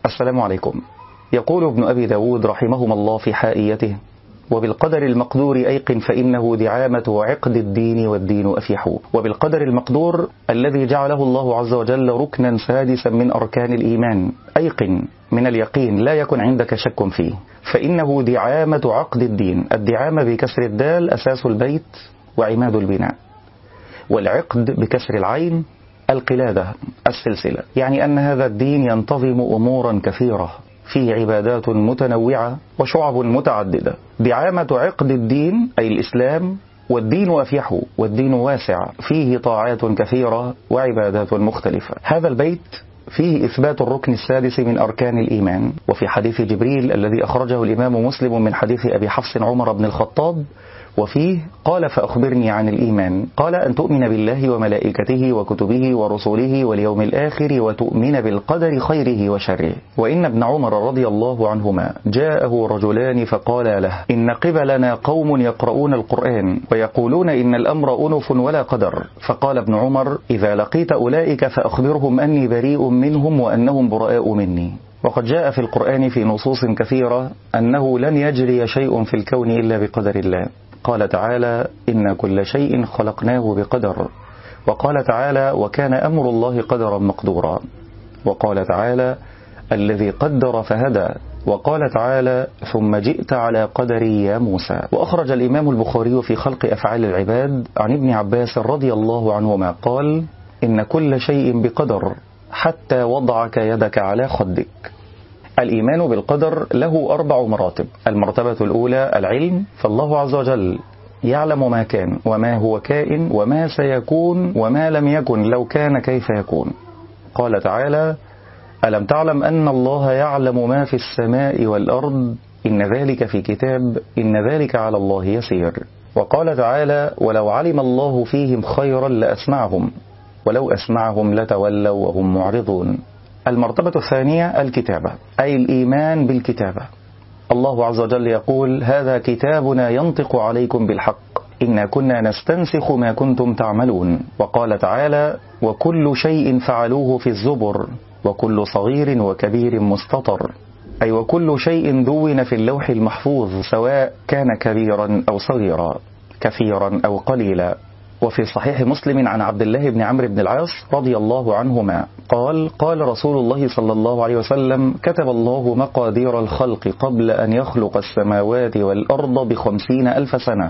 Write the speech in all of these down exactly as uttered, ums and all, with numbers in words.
السلام عليكم. يقول ابن أبي داود رحمهما الله في حائيته: وبالقدر المقدور أيقن فإنه دعامة وعقد الدين والدين أفيح. وبالقدر المقدور الذي جعله الله عز وجل ركنا سادسا من أركان الإيمان أيقن من اليقين، لا يكن عندك شك فيه، فإنه دعامة عقد الدين. الدعامة بكسر الدال أساس البيت وعماد البناء، والعقد بكسر العين القلادة السلسلة، يعني أن هذا الدين ينتظم أمورا كثيرة فيه عبادات متنوعة وشعب متعددة. دعامة عقد الدين أي الإسلام، والدين أفيح والدين واسع فيه طاعات كثيرة وعبادات مختلفة. هذا البيت فيه إثبات الركن السادس من أركان الإيمان. وفي حديث جبريل الذي أخرجه الإمام مسلم من حديث أبي حفص عمر بن الخطاب، وفيه قال: فأخبرني عن الإيمان. قال: أن تؤمن بالله وملائكته وكتبه ورسله واليوم الآخر وتؤمن بالقدر خيره وشره. وإن ابن عمر رضي الله عنهما جاءه رجلان فقال له: إن قبلنا قوم يقرؤون القرآن ويقولون إن الأمر أنف ولا قدر. فقال ابن عمر: إذا لقيت أولئك فأخبرهم أني بريء منهم وأنهم براء مني. وقد جاء في القرآن في نصوص كثيرة أنه لن يجري شيء في الكون إلا بقدر الله. قال تعالى: إن كل شيء خلقناه بقدر. وقال تعالى: وكان أمر الله قدرا مقدورا. وقال تعالى: الذي قدر فهدى. وقال تعالى: ثم جئت على قدري يا موسى. وأخرج الإمام البخاري في خلق أفعال العباد عن ابن عباس رضي الله عنهما قال: إن كل شيء بقدر حتى وضعك يدك على خدك. الإيمان بالقدر له أربع مراتب. المرتبة الأولى العلم، فالله عز وجل يعلم ما كان وما هو كائن وما سيكون وما لم يكن لو كان كيف يكون. قال تعالى: ألم تعلم أن الله يعلم ما في السماء والأرض، إن ذلك في كتاب، إن ذلك على الله يسير. وقال تعالى: ولو علم الله فيهم خيرا لأسمعهم ولو أسمعهم لتولوا وهم معرضون. المرتبة الثانية الكتابة، أي الإيمان بالكتابة. الله عز وجل يقول: هذا كتابنا ينطق عليكم بالحق إنا كنا نستنسخ ما كنتم تعملون. وقال تعالى: وكل شيء فعلوه في الزبر وكل صغير وكبير مستطر، أي وكل شيء دون في اللوح المحفوظ سواء كان كبيرا أو صغيرا، كثيرا أو قليلا. وفي صحيح مسلم عن عبد الله بن عمرو بن العاص رضي الله عنهما قال: قال رسول الله صلى الله عليه وسلم: كتب الله مقادير الخلق قبل أن يخلق السماوات والأرض بخمسين ألف سنة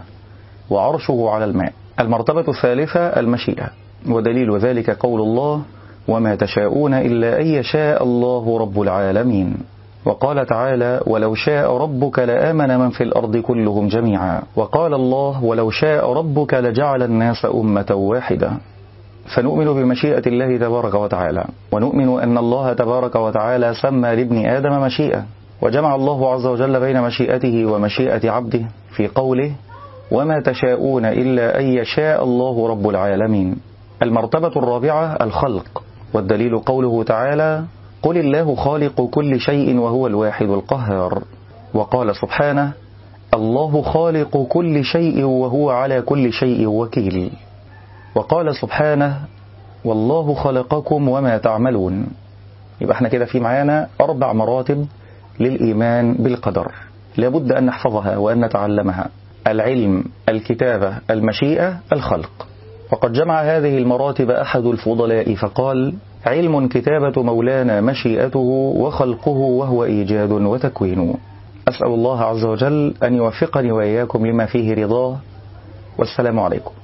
وعرشه على الماء. المرتبة الثالثة المشيئة، ودليل ذلك قول الله: وما تشاءون إلا أن يشاء الله رب العالمين. وقال تعالى: ولو شاء ربك لآمن من في الأرض كلهم جميعا. وقال الله: ولو شاء ربك لجعل الناس أمة واحدة. فنؤمن بمشيئة الله تبارك وتعالى، ونؤمن أن الله تبارك وتعالى سمى لابن آدم مشيئة، وجمع الله عز وجل بين مشيئته ومشيئة عبده في قوله: وما تشاءون إلا أن يشاء الله رب العالمين. المرتبة الرابعة الخلق، والدليل قوله تعالى: قل الله خالق كل شيء وهو الواحد القهار. وقال سبحانه: الله خالق كل شيء وهو على كل شيء وكيل. وقال سبحانه: والله خلقكم وما تعملون. يبقى احنا كده في معانا أربع مراتب للإيمان بالقدر، لابد أن نحفظها وأن نتعلمها: العلم، الكتابة، المشيئة، الخلق. وقد جمع هذه المراتب أحد الفضلاء فقال: علم كتابة مولانا مشيئته، وخلقه وهو إيجاد وتكوين. أسأل الله عز وجل أن يوفقني وإياكم لما فيه رضاه، والسلام عليكم.